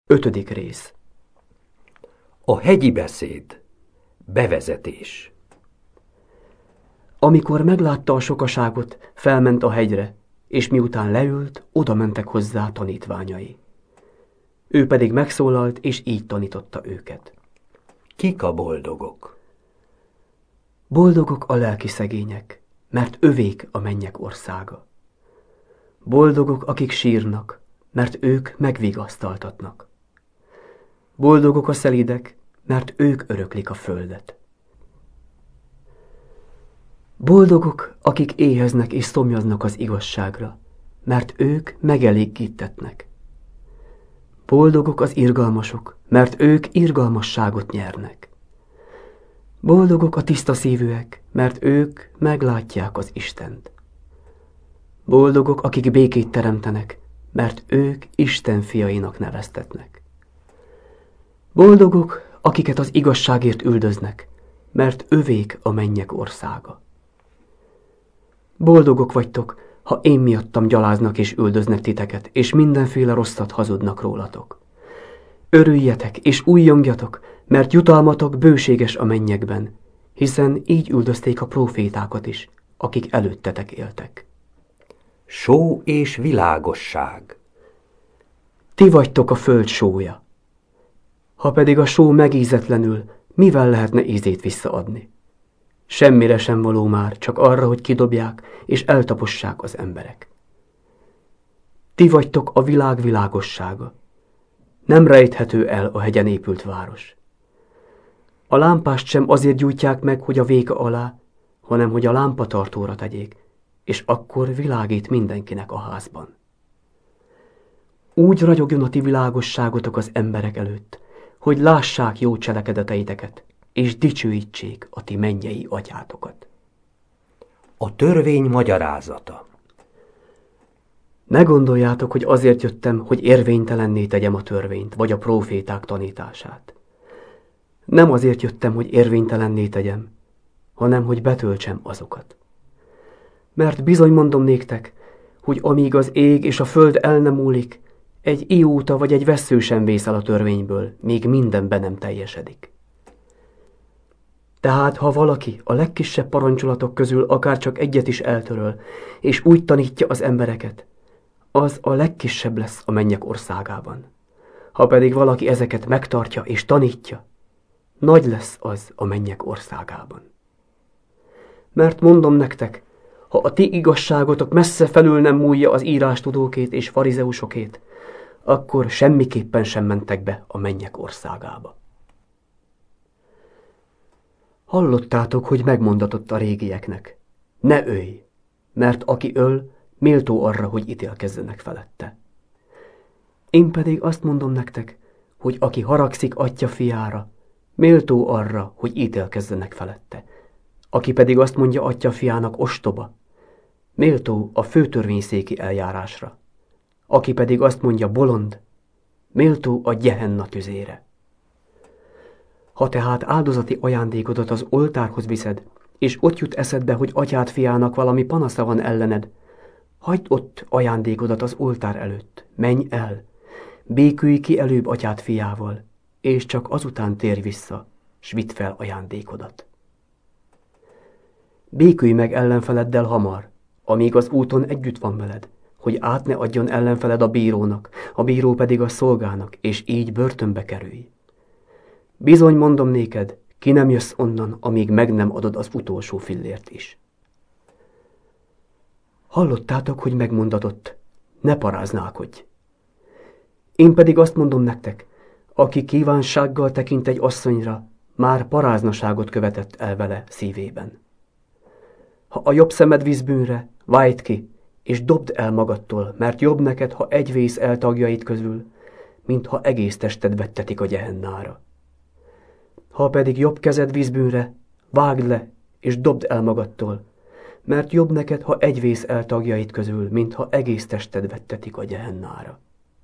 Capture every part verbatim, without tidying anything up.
Ötödik rész. A hegyi beszéd. Bevezetés. Amikor meglátta a sokaságot, felment a hegyre, és miután leült, oda mentek hozzá tanítványai. Ő pedig megszólalt, és így tanította őket. Kik a boldogok? Boldogok a lelki szegények, mert övék a mennyek országa. Boldogok, akik sírnak, mert ők megvigasztaltatnak. Boldogok a szelídek, mert ők öröklik a földet. Boldogok, akik éheznek és szomjaznak az igazságra, mert ők megelégítetnek. Boldogok az irgalmasok, mert ők irgalmasságot nyernek. Boldogok a tiszta szívűek, mert ők meglátják az Istent. Boldogok, akik békét teremtenek, mert ők Isten fiainak neveztetnek. Boldogok, akiket az igazságért üldöznek, mert övék a mennyek országa. Boldogok vagytok, ha én miattam gyaláznak és üldöznek titeket, és mindenféle rosszat hazudnak rólatok. Örüljetek és újjongjatok, mert jutalmatok bőséges a mennyekben, hiszen így üldözték a prófétákat is, akik előttetek éltek. Só és világosság. Ti vagytok a föld sója. Ha pedig a só megízetlenül, mivel lehetne ízét visszaadni? Semmire sem való már, csak arra, hogy kidobják és eltapossák az emberek. Ti vagytok a világ világossága. Nem rejthető el a hegyen épült város. A lámpást sem azért gyújtják meg, hogy a véka alá, hanem hogy a lámpatartóra tegyék, és akkor világít mindenkinek a házban. Úgy ragyogjon a ti világosságotok az emberek előtt, hogy lássák jó cselekedeteiteket, és dicsőítsék a ti mennyei atyátokat. A törvény magyarázata. Ne gondoljátok, hogy azért jöttem, hogy érvénytelenné tegyem a törvényt, vagy a próféták tanítását. Nem azért jöttem, hogy érvénytelenné tegyem, hanem hogy betöltsem azokat. Mert bizony mondom néktek, hogy amíg az ég és a föld el nem múlik, egy ióta vagy egy vessző sem vész el a törvényből, míg minden be nem teljesedik. Tehát, ha valaki a legkisebb parancsolatok közül akár csak egyet is eltöröl, és úgy tanítja az embereket, az a legkisebb lesz a mennyek országában. Ha pedig valaki ezeket megtartja és tanítja, nagy lesz az a mennyek országában. Mert mondom nektek, ha a ti igazságotok messze felül nem múlja az írástudókét és farizeusokét, akkor semmiképpen sem mentek be a mennyek országába. Hallottátok, hogy megmondatott a régieknek: ne ölj, mert aki öl, méltó arra, hogy ítélkezzenek felette. Én pedig azt mondom nektek, hogy aki haragszik atya fiára, méltó arra, hogy ítélkezzenek felette. Aki pedig azt mondja atya fiának ostoba, méltó a főtörvényszéki eljárásra. Aki pedig azt mondja bolond, méltó a gyehenna tüzére. Ha tehát áldozati ajándékodat az oltárhoz viszed, és ott jut eszedbe, hogy atyád fiának valami panasza van ellened, hagyd ott ajándékodat az oltár előtt, menj el, békülj ki előbb atyád fiával, és csak azután térj vissza, s vidd fel ajándékodat. Békülj meg ellenfeleddel hamar, amíg az úton együtt van veled, hogy át ne adjon ellenfeled a bírónak, a bíró pedig a szolgának, és így börtönbe kerülj. Bizony mondom néked, ki nem jössz onnan, amíg meg nem adod az utolsó fillért is. Hallottátok, hogy megmondatott, ne paráználkodj. Én pedig azt mondom nektek, aki kívánsággal tekint egy asszonyra, már paráznaságot követett el vele szívében. Ha a jobb szemed visz bűnre, vájd ki, és dobd el magadtól, mert jobb neked, ha egy vész el tagjait közül, mint ha egész tested vettetik a gyehennára. Ha pedig jobb kezed visz bűnre, vágd le, és dobd el magadtól, mert jobb neked, ha egy vész el tagjait közül, mint ha egész tested vettetik a gyehennára.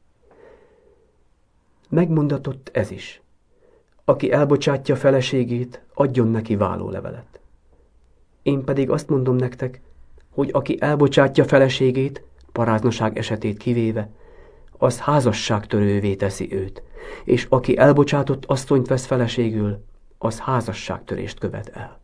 Megmondatott ez is: aki elbocsátja feleségét, adjon neki vállólevelet. Én pedig azt mondom nektek, hogy aki elbocsátja feleségét, paráznaság esetét kivéve, az házasságtörővé teszi őt, és aki elbocsátott asszonyt vesz feleségül, az házasságtörést követ el.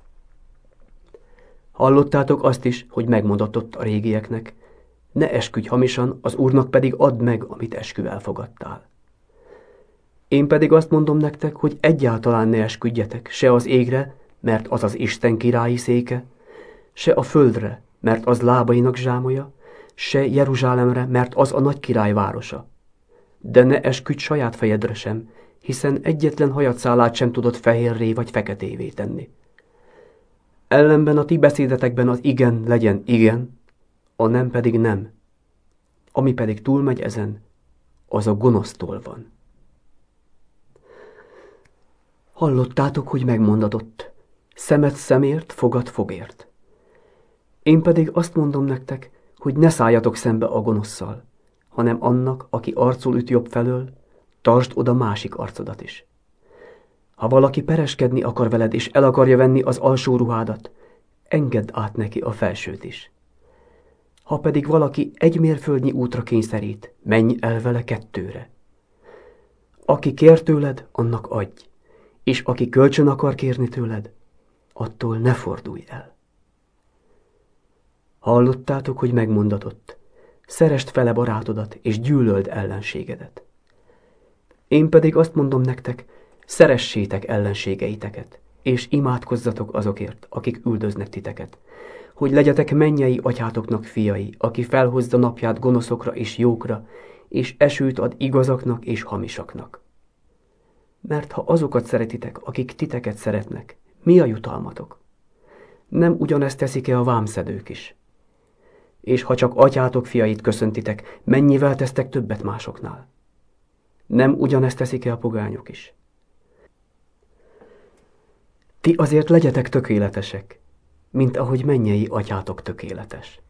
Hallottátok azt is, hogy megmondatott a régieknek, ne esküdj hamisan, az Úrnak pedig add meg, amit esküvel fogadtál. Én pedig azt mondom nektek, hogy egyáltalán ne esküdjetek se az égre, mert az az Isten királyi széke, se a földre, mert az lábainak zsámolya, se Jeruzsálemre, mert az a nagy király városa. De ne esküdj saját fejedre sem, hiszen egyetlen hajadszálát sem tudod fehérré vagy feketévé tenni. Ellenben a ti beszédetekben az igen legyen igen, a nem pedig nem. Ami pedig túlmegy ezen, az a gonosztól van. Hallottátok, hogy megmondatott, szemet szemért, fogad fogért. Én pedig azt mondom nektek, hogy ne szálljatok szembe a gonoszszal, hanem annak, aki arcul üt jobb felől, tartsd oda másik arcodat is. Ha valaki pereskedni akar veled, és el akarja venni az alsó ruhádat, engedd át neki a felsőt is. Ha pedig valaki egy mérföldnyi útra kényszerít, menj el vele kettőre. Aki kér tőled, annak adj, és aki kölcsön akar kérni tőled, attól ne fordulj el. Hallottátok, hogy megmondatott, szeresd fele barátodat, és gyűlöld ellenségedet. Én pedig azt mondom nektek, szeressétek ellenségeiteket, és imádkozzatok azokért, akik üldöznek titeket, hogy legyetek mennyei atyátoknak fiai, aki felhozza napját gonoszokra és jókra, és esőt ad igazaknak és hamisaknak. Mert ha azokat szeretitek, akik titeket szeretnek, mi a jutalmatok? Nem ugyanezt teszik-e a vámszedők is? És ha csak atyátok fiait köszöntitek, mennyivel tesztek többet másoknál? Nem ugyanezt teszik-e a pogányok is? Ti azért legyetek tökéletesek, mint ahogy mennyei atyátok tökéletes.